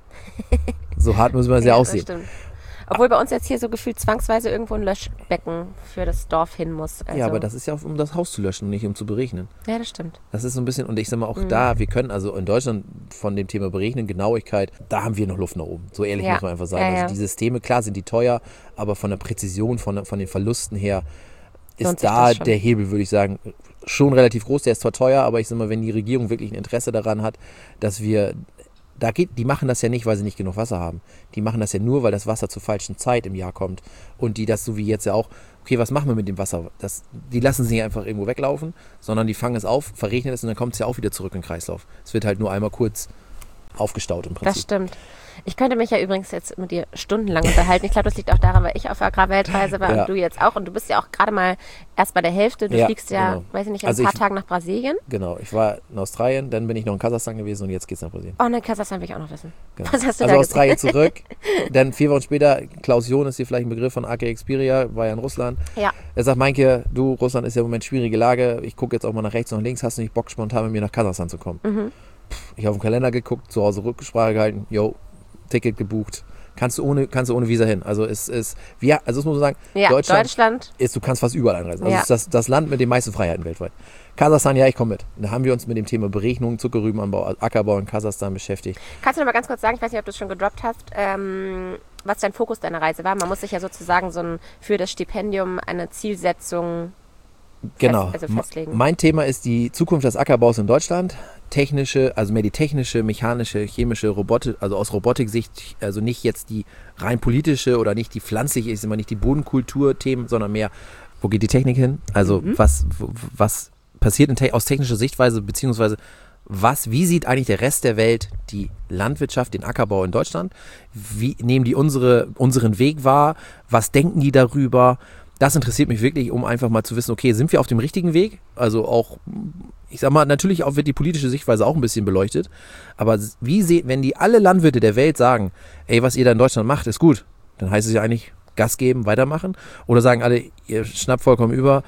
So hart müssen wir es ja, ja aussehen. Stimmt. Obwohl bei uns jetzt hier so gefühlt zwangsweise irgendwo ein Löschbecken für das Dorf hin muss. Also. Ja, aber das ist ja, um das Haus zu löschen und nicht um zu beregnen. Ja, das stimmt. Das ist so ein bisschen, und ich sag mal auch mhm. da, wir können also in Deutschland von dem Thema Berechnen, Genauigkeit, da haben wir noch Luft nach oben. So ehrlich ja. muss man einfach sagen. Ja, ja. Also die Systeme, klar sind die teuer, aber von der Präzision, von, von den Verlusten her ist Lohnt sich da das schon. der Hebel, würde ich sagen, schon relativ groß. Der ist zwar teuer, aber ich sag mal, wenn die Regierung wirklich ein Interesse daran hat, dass wir... Da geht, die machen das ja nicht, weil sie nicht genug Wasser haben. Die machen das ja nur, weil das Wasser zur falschen Zeit im Jahr kommt. Und die das so wie jetzt ja auch, okay, was machen wir mit dem Wasser? Das, die lassen es nicht einfach irgendwo weglaufen, sondern die fangen es auf, verregnen es und dann kommt es ja auch wieder zurück in den Kreislauf. Es wird halt nur einmal kurz aufgestaut im Prinzip. Das stimmt. Ich könnte mich ja übrigens jetzt mit dir stundenlang unterhalten. Ich glaube, das liegt auch daran, weil ich auf Agrarweltreise war ja. und du jetzt auch. Und du bist ja auch gerade mal erst bei der Hälfte. Du ja, fliegst ja, genau. weiß ich nicht, in also ein paar ich, Tagen nach Brasilien. Genau, ich war in Australien, dann bin ich noch in Kasachstan gewesen und jetzt geht's nach Brasilien. Oh, ne, Kasachstan will ich auch noch wissen. Genau. Was hast du also da Australien gesehen? zurück, dann vier Wochen später, Klaus John ist hier vielleicht ein Begriff von A K Xperia, war ja in Russland. Ja. Er sagt, Meinke, du, Russland ist ja im Moment schwierige Lage, ich gucke jetzt auch mal nach rechts und nach links, hast du nicht Bock, spontan mit mir nach Kasachstan zu kommen? Mhm. Ich habe auf den Kalender geguckt, zu Hause Rücksprache gehalten, yo, Ticket gebucht. Kannst du ohne, kannst du ohne Visa hin. Also es ist, ja, also das muss man sagen, ja, Deutschland, Deutschland ist, du kannst fast überall einreisen. Also ja. es ist das, das Land mit den meisten Freiheiten weltweit. Kasachstan, ja, ich komme mit. Da haben wir uns mit dem Thema Beregnung, Zuckerrübenanbau, Ackerbau in Kasachstan beschäftigt. Kannst du noch mal ganz kurz sagen, ich weiß nicht, ob du es schon gedroppt hast, ähm, was dein Fokus deiner Reise war? Man muss sich ja sozusagen so ein, für das Stipendium eine Zielsetzung Genau. Fest, also festlegen. Mein Thema ist die Zukunft des Ackerbaus in Deutschland. Technische, also mehr die technische, mechanische, chemische, Robotik, also aus Robotik-Sicht, also nicht jetzt die rein politische oder nicht die pflanzliche, ist immer nicht die Bodenkultur-Themen, sondern mehr, wo geht die Technik hin? Also mhm. was, was passiert in te- aus technischer Sichtweise, beziehungsweise was, wie sieht eigentlich der Rest der Welt die Landwirtschaft, den Ackerbau in Deutschland? Wie nehmen die unsere, unseren Weg wahr? Was denken die darüber? Das interessiert mich wirklich, um einfach mal zu wissen, okay, sind wir auf dem richtigen Weg? Also auch, ich sag mal, natürlich auch wird die politische Sichtweise auch ein bisschen beleuchtet. Aber wie se- wenn die alle Landwirte der Welt sagen, ey, was ihr da in Deutschland macht, ist gut, dann heißt es ja eigentlich Gas geben, weitermachen. Oder sagen alle, ihr schnappt vollkommen über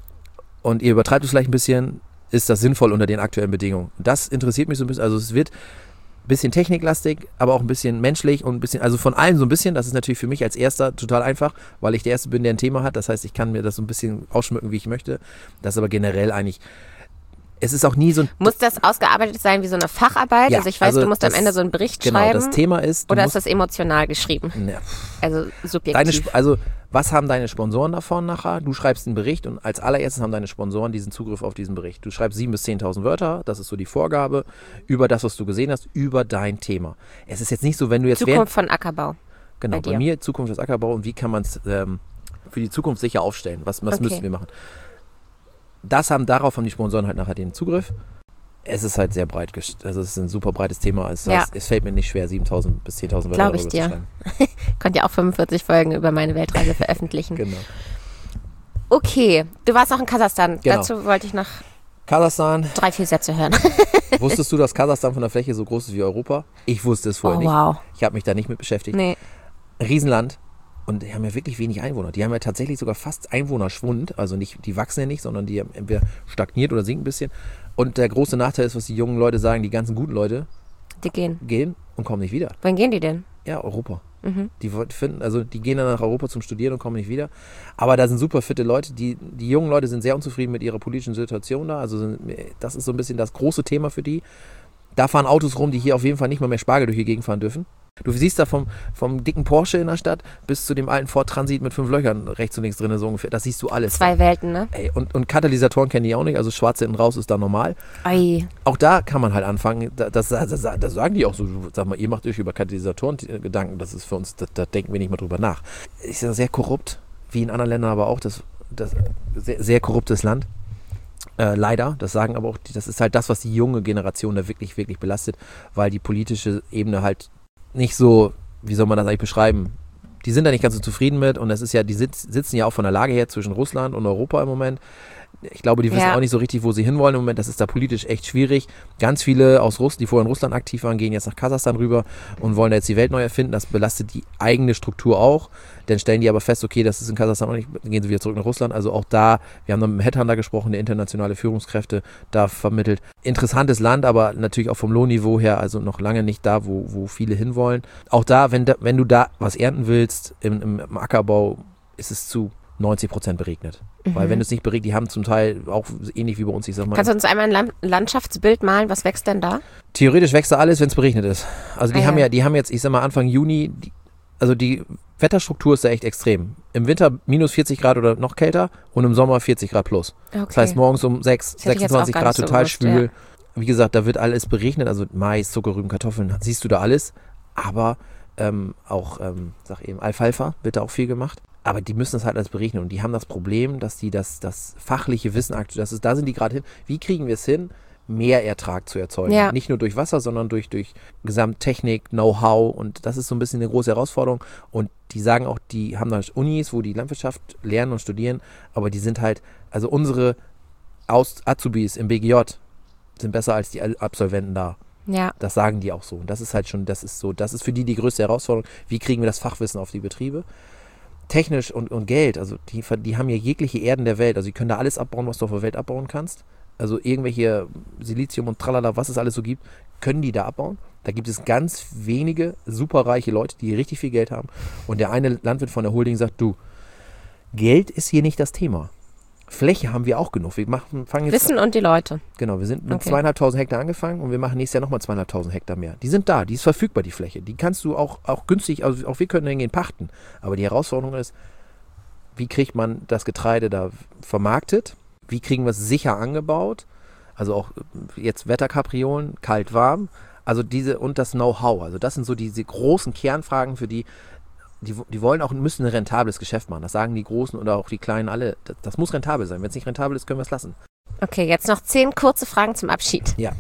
und ihr übertreibt es vielleicht ein bisschen, ist das sinnvoll unter den aktuellen Bedingungen? Das interessiert mich so ein bisschen. Also es wird ein bisschen techniklastig, aber auch ein bisschen menschlich und ein bisschen, also von allem so ein bisschen. Das ist natürlich für mich als Erster total einfach, weil ich der Erste bin, der ein Thema hat. Das heißt, ich kann mir das so ein bisschen ausschmücken, wie ich möchte. Das ist aber generell eigentlich, es ist auch nie so ein... Muss das ausgearbeitet sein wie so eine Facharbeit? Ja, also ich weiß, also du musst das, am Ende so einen Bericht genau, schreiben. Genau, das Thema ist... Oder musst, ist das emotional geschrieben? Ne, also subjektiv. Deine, also was haben deine Sponsoren davon nachher? Du schreibst einen Bericht und als allererstes haben deine Sponsoren diesen Zugriff auf diesen Bericht. Du schreibst siebentausend bis zehntausend Wörter, das ist so die Vorgabe, über das, was du gesehen hast, über dein Thema. Es ist jetzt nicht so, wenn du jetzt... Zukunft während, von Ackerbau. Genau, bei, bei mir Zukunft des Ackerbau und wie kann man es ähm, für die Zukunft sicher aufstellen? Was, was okay. müssen wir machen? Das haben, darauf haben die Sponsoren halt nachher den Zugriff. Es ist halt sehr breit, gest- also es ist ein super breites Thema. Es, Ja. heißt, es fällt mir nicht schwer, siebentausend bis zehntausend Wörter Glaube ich darüber zu dir. schreiben. Konnte ja auch fünfundvierzig Folgen über meine Weltreise veröffentlichen. Genau. Okay, du warst noch in Kasachstan. Genau. Dazu wollte ich noch Kasachstan. drei, vier Sätze hören. Wusstest du, dass Kasachstan von der Fläche so groß ist wie Europa? Ich wusste es vorher Oh, nicht. wow. Ich habe mich da nicht mit beschäftigt. Nee. Riesenland. Und die haben ja wirklich wenig Einwohner. Die haben ja tatsächlich sogar fast Einwohnerschwund. Also nicht, die wachsen ja nicht, sondern die haben entweder stagniert oder sinken ein bisschen. Und der große Nachteil ist, was die jungen Leute sagen, die ganzen guten Leute Die gehen. gehen und kommen nicht wieder. Wann gehen die denn? Ja, Europa. Mhm. Die wollt- finden, also die gehen dann nach Europa zum Studieren und kommen nicht wieder. Aber da sind super fitte Leute. Die, die jungen Leute sind sehr unzufrieden mit ihrer politischen Situation da. Also sind, das ist so ein bisschen das große Thema für die. Da fahren Autos rum, die hier auf jeden Fall nicht mal mehr Spargel durch die Gegend fahren dürfen. Du siehst da vom, vom dicken Porsche in der Stadt bis zu dem alten Ford Transit mit fünf Löchern rechts und links drin, so ungefähr. Das siehst du alles. Zwei Welten, ne? Ey, und, und Katalysatoren kennen die auch nicht, also schwarz hinten raus ist da normal. Ei. Auch da kann man halt anfangen, da- das, das, das, das sagen die auch so, sag mal, ihr macht euch über Katalysatoren Gedanken, das ist für uns, da, da denken wir nicht mal drüber nach. Ist ja sehr korrupt, wie in anderen Ländern aber auch, das, das sehr, sehr korruptes Land. Äh, leider, das sagen aber auch, die, das ist halt das, was die junge Generation da wirklich, wirklich belastet, weil die politische Ebene halt nicht so, wie soll man das eigentlich beschreiben, die sind da nicht ganz so zufrieden mit und das ist ja, die sitz, sitzen ja auch von der Lage her zwischen Russland und Europa im Moment. Ich glaube, die wissen Ja. auch nicht so richtig, wo sie hinwollen im Moment. Das ist da politisch echt schwierig. Ganz viele aus Russland, die vorher in Russland aktiv waren, gehen jetzt nach Kasachstan rüber und wollen da jetzt die Welt neu erfinden. Das belastet die eigene Struktur auch. Dann stellen die aber fest, okay, das ist in Kasachstan auch nicht, dann gehen sie wieder zurück nach Russland. Also auch da, wir haben noch mit einem Headhunter gesprochen, der internationale Führungskräfte da vermittelt. Interessantes Land, aber natürlich auch vom Lohnniveau her, also noch lange nicht da, wo, wo viele hinwollen. Auch da, wenn, da, wenn du da was ernten willst, im, im, im Ackerbau, ist es zu neunzig Prozent beregnet. Mhm. Weil wenn du es nicht beregnet, die haben zum Teil auch ähnlich wie bei uns, ich sag mal. Kannst du uns einmal ein Land- Landschaftsbild malen? Was wächst denn da? Theoretisch wächst da alles, wenn es beregnet ist. Also die Ah, haben ja. ja, die haben jetzt, ich sag mal Anfang Juni, die, also die Wetterstruktur ist da echt extrem. Im Winter minus vierzig Grad oder noch kälter und im Sommer vierzig Grad plus. Okay. Das heißt morgens um sechs, Das hätte ich jetzt sechsundzwanzig auch gar Grad nicht so total gewusst, schwül. Wie gesagt, da wird alles beregnet, also Mais, Zuckerrüben, Kartoffeln, siehst du da alles. Aber ähm, auch, ähm, sag eben, Alfalfa wird da auch viel gemacht. Aber die müssen das halt alles berechnen und die haben das Problem, dass die das, das fachliche Wissen, das ist, da sind die gerade hin. Wie kriegen wir es hin, mehr Ertrag zu erzeugen? Ja. Nicht nur durch Wasser, sondern durch, durch Gesamttechnik, Know-how und das ist so ein bisschen eine große Herausforderung und die sagen auch, die haben da Unis, wo die Landwirtschaft lernen und studieren, aber die sind halt, also unsere Aus Azubis im B G J sind besser als die Absolventen da. Ja. Das sagen die auch so. Und das ist halt schon, das ist so, das ist für die die größte Herausforderung. Wie kriegen wir das Fachwissen auf die Betriebe? Technisch und, und Geld, also die, die haben ja jegliche Erden der Welt, also die können da alles abbauen, was du auf der Welt abbauen kannst. Also irgendwelche Silizium und Tralala, was es alles so gibt, können die da abbauen. Da gibt es ganz wenige superreiche Leute, die richtig viel Geld haben. Und der eine Landwirt von der Holding sagt, du, Geld ist hier nicht das Thema. Fläche haben wir auch genug. Wir machen, fangen jetzt Wissen und die Leute. Genau, wir sind mit Okay. zweieinhalbtausend Hektar angefangen und wir machen nächstes Jahr nochmal zweieinhalbtausend Hektar mehr. Die sind da, die ist verfügbar, die Fläche. Die kannst du auch, auch günstig, also auch wir können hingehen pachten. Aber die Herausforderung ist, wie kriegt man das Getreide da vermarktet? Wie kriegen wir es sicher angebaut? Also auch jetzt Wetterkapriolen, kalt, warm. Also diese und das Know-how. Also das sind so diese großen Kernfragen, für die Die, die wollen auch, müssen ein rentables Geschäft machen. Das sagen die Großen oder auch die Kleinen alle. Das, das muss rentabel sein. Wenn es nicht rentabel ist, können wir es lassen. Okay, jetzt noch zehn kurze Fragen zum Abschied. Ja.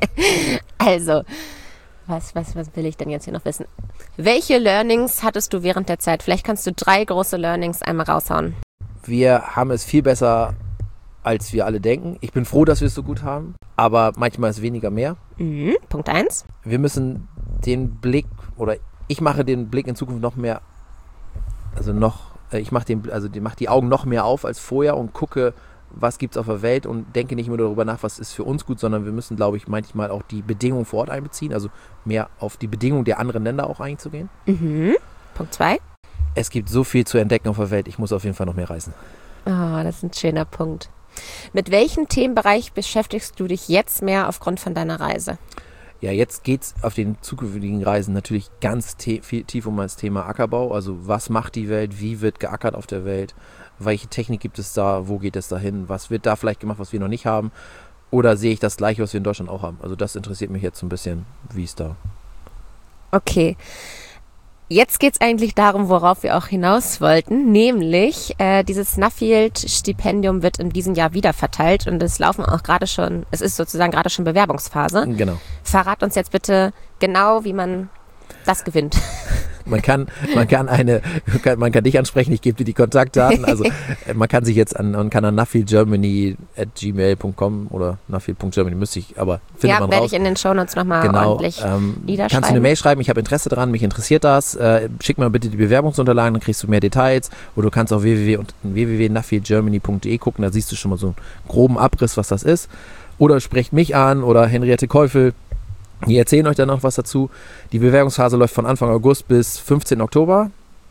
Also, was, was, was will ich denn jetzt hier noch wissen? Welche Learnings hattest du während der Zeit? Vielleicht kannst du drei große Learnings einmal raushauen. Wir haben es viel besser, als wir alle denken. Ich bin froh, dass wir es so gut haben. Aber manchmal ist weniger mehr. Mhm. Punkt eins. Wir müssen den Blick, oder ich mache den Blick in Zukunft noch mehr, also noch, äh, ich mache den, also die, mache die Augen noch mehr auf als vorher und gucke, was gibt es auf der Welt und denke nicht immer darüber nach, was ist für uns gut, sondern wir müssen, glaube ich, manchmal auch die Bedingungen vor Ort einbeziehen, also mehr auf die Bedingungen der anderen Länder auch einzugehen. Mhm. Punkt zwei. Es gibt so viel zu entdecken auf der Welt, ich muss auf jeden Fall noch mehr reisen. Oh, das ist ein schöner Punkt. Mit welchem Themenbereich beschäftigst du dich jetzt mehr aufgrund von deiner Reise? Ja, jetzt geht es auf den zukünftigen Reisen natürlich ganz te- viel, tief um das Thema Ackerbau. Also was macht die Welt, wie wird geackert auf der Welt, welche Technik gibt es da, wo geht es dahin, was wird da vielleicht gemacht, was wir noch nicht haben oder sehe ich das Gleiche, was wir in Deutschland auch haben. Also das interessiert mich jetzt so ein bisschen, wie es da. Okay. Jetzt geht's eigentlich darum, worauf wir auch hinaus wollten, nämlich äh, dieses Nuffield-Stipendium wird in diesem Jahr wieder verteilt und es laufen auch gerade schon, es ist sozusagen gerade schon Bewerbungsphase. Genau. Verrat uns jetzt bitte genau, wie man das gewinnt. Man kann, man kann eine, man kann dich ansprechen, ich gebe dir die Kontaktdaten. Also man kann sich jetzt an, man kann an nuffieldgermany at gmail punkt com oder nuffield punkt germany müsste ich, aber findet ja, man raus. Ja, werde ich in den Shownotes nochmal genau, ordentlich ähm, niederschreiben. Kannst du eine Mail schreiben, ich habe Interesse dran, mich interessiert das. Äh, schick mal bitte die Bewerbungsunterlagen, dann kriegst du mehr Details. Oder du kannst auf w w w punkt nuffield punkt de gucken, da siehst du schon mal so einen groben Abriss, was das ist. Oder sprecht mich an oder Henriette Käufel. Die erzählen euch dann noch was dazu. Die Bewerbungsphase läuft von Anfang August bis fünfzehnten Oktober.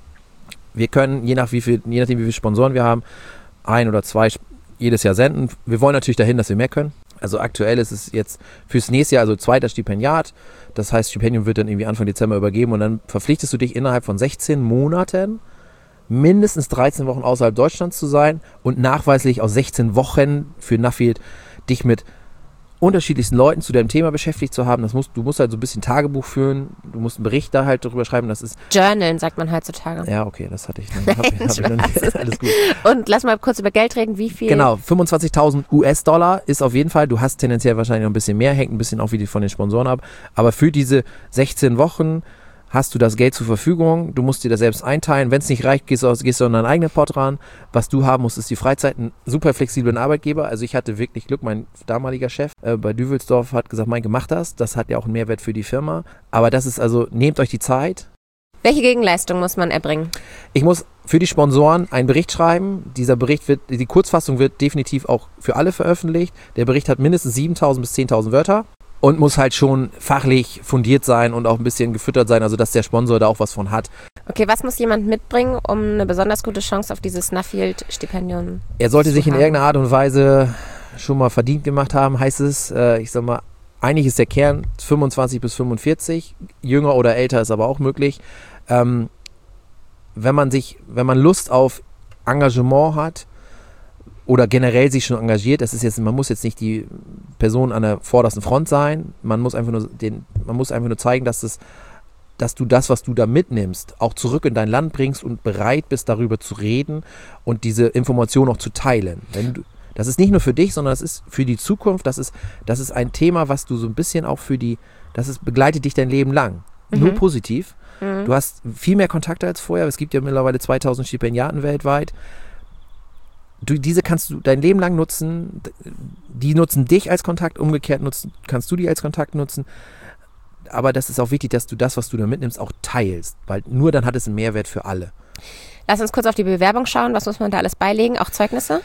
Wir können, je, nach wie viel, je nachdem wie viele Sponsoren wir haben, ein oder zwei jedes Jahr senden. Wir wollen natürlich dahin, dass wir mehr können. Also aktuell ist es jetzt fürs nächste Jahr, also zweiter Stipendiat. Das heißt, Stipendium wird dann irgendwie Anfang Dezember übergeben und dann verpflichtest du dich innerhalb von sechzehn Monaten mindestens dreizehn Wochen außerhalb Deutschlands zu sein und nachweislich aus sechzehn Wochen für Nuffield dich mit unterschiedlichsten Leuten zu deinem Thema beschäftigt zu haben. Das musst, du musst halt so ein bisschen Tagebuch führen, du musst einen Bericht da halt darüber schreiben, das ist... Journalen sagt man heutzutage. Ja, okay, das hatte ich noch, hab ich, hab ich noch nicht. Alles gut. Und lass mal kurz über Geld reden, wie viel... Genau, fünfundzwanzigtausend U S-Dollar ist auf jeden Fall, du hast tendenziell wahrscheinlich noch ein bisschen mehr, hängt ein bisschen auch wie von den Sponsoren ab, aber für diese sechzehn Wochen hast du das Geld zur Verfügung, du musst dir das selbst einteilen, wenn es nicht reicht, gehst du, gehst du an deinen eigenen Pott ran. Was du haben musst, ist die Freizeit, einen super flexiblen Arbeitgeber. Also ich hatte wirklich Glück, mein damaliger Chef äh, bei Düvelsdorf hat gesagt, Maike, mach das, das hat ja auch einen Mehrwert für die Firma. Aber das ist also, nehmt euch die Zeit. Welche Gegenleistung muss man erbringen? Ich muss für die Sponsoren einen Bericht schreiben. Dieser Bericht wird, die Kurzfassung wird definitiv auch für alle veröffentlicht. Der Bericht hat mindestens siebentausend bis zehntausend Wörter. Und muss halt schon fachlich fundiert sein und auch ein bisschen gefüttert sein, also dass der Sponsor da auch was von hat. Okay, was muss jemand mitbringen, um eine besonders gute Chance auf dieses Nuffield-Stipendium Er sollte zu sich in haben? irgendeiner Art und Weise schon mal verdient gemacht haben, heißt es. Äh, ich sag mal, eigentlich ist der Kern fünfundzwanzig bis fünfundvierzig, jünger oder älter ist aber auch möglich. Ähm, wenn man sich, wenn man Lust auf Engagement hat, oder generell sich schon engagiert, das ist jetzt, man muss jetzt nicht die Person an der vordersten Front sein, man muss einfach nur den, man muss einfach nur zeigen, dass das, dass du das, was du da mitnimmst, auch zurück in dein Land bringst und bereit bist, darüber zu reden und diese Information auch zu teilen. Wenn du, das ist nicht nur für dich, sondern das ist für die Zukunft, das ist, das ist ein Thema, was du so ein bisschen auch für die, das ist, begleitet dich dein Leben lang. Mhm. Nur positiv. Mhm. Du hast viel mehr Kontakte als vorher, es gibt ja mittlerweile zweitausend Stipendiaten weltweit. Du, diese kannst du dein Leben lang nutzen, die nutzen dich als Kontakt, umgekehrt nutzen, kannst du die als Kontakt nutzen, aber das ist auch wichtig, dass du das, was du da mitnimmst, auch teilst, weil nur dann hat es einen Mehrwert für alle. Lass uns kurz auf die Bewerbung schauen, was muss man da alles beilegen, auch Zeugnisse?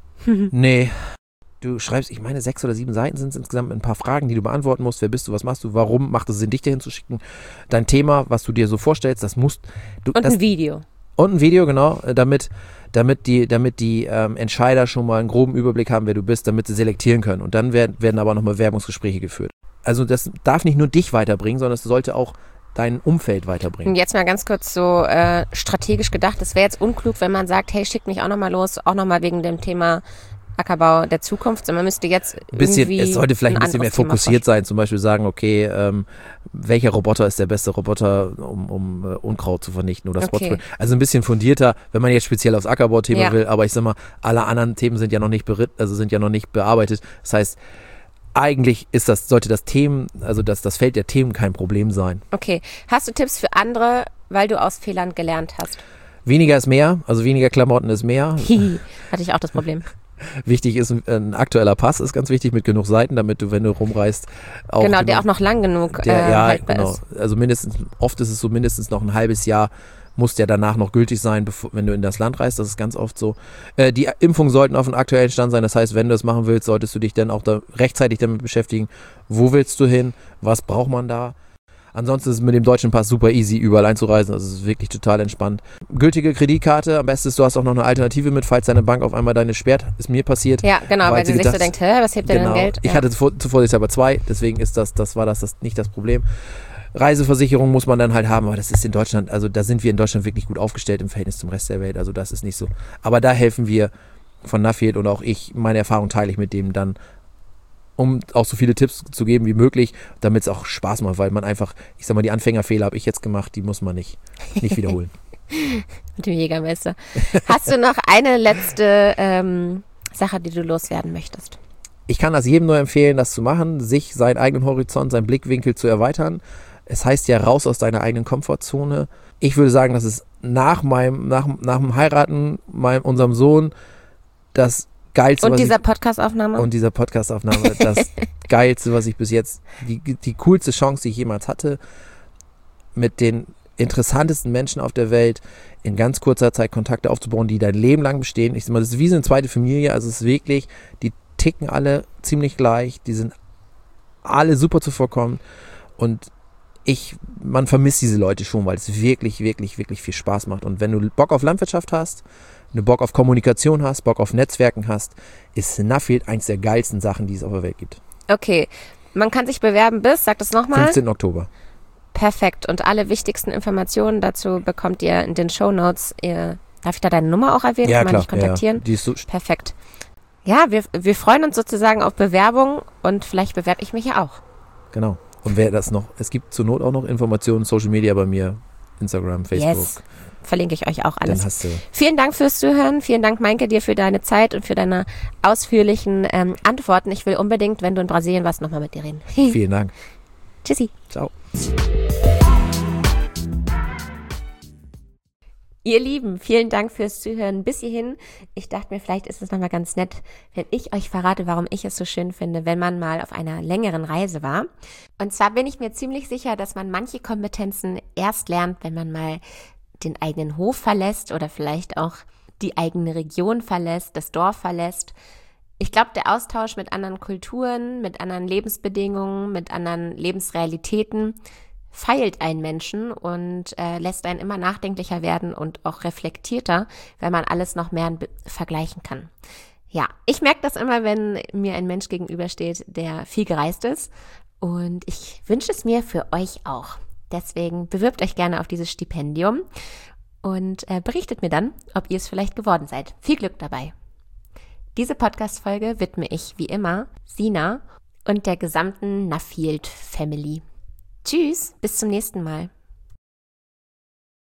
Nee, du schreibst, ich meine sechs oder sieben Seiten sind es insgesamt mit ein paar Fragen, die du beantworten musst, wer bist du, was machst du, warum macht es Sinn, dich dahin zu schicken, dein Thema, was du dir so vorstellst, das musst du... Und das, ein Video. Und ein Video, genau, damit... damit die, damit die ähm, Entscheider schon mal einen groben Überblick haben, wer du bist, damit sie selektieren können. Und dann werden, werden aber nochmal Werbungsgespräche geführt. Also das darf nicht nur dich weiterbringen, sondern es sollte auch dein Umfeld weiterbringen. Und jetzt mal ganz kurz so äh, strategisch gedacht, es wäre jetzt unklug, wenn man sagt, hey, schickt mich auch nochmal los, auch nochmal wegen dem Thema Ackerbau der Zukunft, sondern man müsste jetzt ein bisschen, irgendwie es sollte vielleicht ein, ein bisschen mehr anderes Thema fokussiert sein, zum Beispiel sagen, okay, ähm, welcher Roboter ist der beste Roboter, um, um uh, Unkraut zu vernichten oder Spotspray. Okay. Also ein bisschen fundierter, wenn man jetzt speziell aufs Ackerbau-Thema Ja. will, aber ich sag mal, alle anderen Themen sind ja noch nicht beritt, also sind ja noch nicht bearbeitet. Das heißt, eigentlich ist das, sollte das Themen, also das, das Feld der Themen kein Problem sein. Okay. Hast du Tipps für andere, weil du aus Fehlern gelernt hast? Weniger ist mehr, also weniger Klamotten ist mehr. Hihi, hatte ich auch das Problem. Wichtig ist ein, ein aktueller Pass, ist ganz wichtig mit genug Seiten, damit du, wenn du rumreist, auch Genau, genug, der auch noch lang genug der, äh, ja, haltbar genau. ist. Also mindestens, oft ist es so mindestens noch ein halbes Jahr, muss der danach noch gültig sein, bevor, wenn du in das Land reist. Das ist ganz oft so. Äh, die Impfungen sollten auf dem aktuellen Stand sein. Das heißt, wenn du das machen willst, solltest du dich dann auch da rechtzeitig damit beschäftigen. Wo willst du hin? Was braucht man da? Ansonsten ist es mit dem deutschen Pass super easy, überall einzureisen. Also es ist wirklich total entspannt. Gültige Kreditkarte. Am besten ist, du hast auch noch eine Alternative mit, falls deine Bank auf einmal deine sperrt. Ist mir passiert. Ja, genau, weil, weil sie sich gedacht, so denkt, hä, was hebt der genau. denn Geld? Ich ja. hatte zuvor, zuvor aber zwei, deswegen ist das, das war das, das nicht das Problem. Reiseversicherung muss man dann halt haben, aber das ist in Deutschland, also da sind wir in Deutschland wirklich gut aufgestellt im Verhältnis zum Rest der Welt. Also das ist nicht so. Aber da helfen wir von Nuffield und auch ich, meine Erfahrung teile ich mit dem dann um auch so viele Tipps zu geben wie möglich, damit es auch Spaß macht, weil man einfach, ich sag mal, die Anfängerfehler habe ich jetzt gemacht, die muss man nicht, nicht wiederholen. Mit dem Jägermeister. Hast du noch eine letzte ähm, Sache, die du loswerden möchtest? Ich kann das jedem nur empfehlen, das zu machen, sich seinen eigenen Horizont, seinen Blickwinkel zu erweitern. Es heißt ja, raus aus deiner eigenen Komfortzone. Ich würde sagen, das ist nach meinem, nach, nach dem Heiraten, meinem, unserem Sohn, das Geilste, und was dieser ich, Podcast-Aufnahme? Und dieser Podcast-Aufnahme, das Geilste, was ich bis jetzt, die, die coolste Chance, die ich jemals hatte, mit den interessantesten Menschen auf der Welt in ganz kurzer Zeit Kontakte aufzubauen, die dein Leben lang bestehen. Ich sag mal, das ist wie so eine zweite Familie, also es ist wirklich, die ticken alle ziemlich gleich, die sind alle super zuvorkommend und ich, man vermisst diese Leute schon, weil es wirklich, wirklich, wirklich viel Spaß macht. Und wenn du Bock auf Landwirtschaft hast, wenn du Bock auf Kommunikation hast, Bock auf Netzwerken hast, ist Nuffield eins der geilsten Sachen, die es auf der Welt gibt. Okay, man kann sich bewerben bis, sag das nochmal. fünfzehnten Oktober. Perfekt. Und alle wichtigsten Informationen dazu bekommt ihr in den Shownotes. Ihr, darf ich da deine Nummer auch erwähnen? Ja, kann man klar, dich kontaktieren? Ja, die ist so Perfekt. Ja, wir, wir freuen uns sozusagen auf Bewerbung und vielleicht bewerbe ich mich ja auch. Genau. Und wer das noch, es gibt zur Not auch noch Informationen, Social Media bei mir, Instagram, Facebook. Yes, verlinke ich euch auch alles. Dann hast du. Vielen Dank fürs Zuhören. Vielen Dank, Meinke, dir für deine Zeit und für deine ausführlichen ähm, Antworten. Ich will unbedingt, wenn du in Brasilien warst, nochmal mit dir reden. Vielen Dank. Tschüssi. Ciao. Ihr Lieben, vielen Dank fürs Zuhören bis hierhin. Ich dachte mir, vielleicht ist es nochmal ganz nett, wenn ich euch verrate, warum ich es so schön finde, wenn man mal auf einer längeren Reise war. Und zwar bin ich mir ziemlich sicher, dass man manche Kompetenzen erst lernt, wenn man mal den eigenen Hof verlässt oder vielleicht auch die eigene Region verlässt, das Dorf verlässt. Ich glaube, der Austausch mit anderen Kulturen, mit anderen Lebensbedingungen, mit anderen Lebensrealitäten feilt einen Menschen und äh, lässt einen immer nachdenklicher werden und auch reflektierter, weil man alles noch mehr be- vergleichen kann. Ja, ich merke das immer, wenn mir ein Mensch gegenübersteht, der viel gereist ist, und ich wünsche es mir für euch auch. Deswegen bewirbt euch gerne auf dieses Stipendium und äh, berichtet mir dann, ob ihr es vielleicht geworden seid. Viel Glück dabei. Diese Podcast-Folge widme ich wie immer Sina und der gesamten Nuffield Family. Tschüss, bis zum nächsten Mal.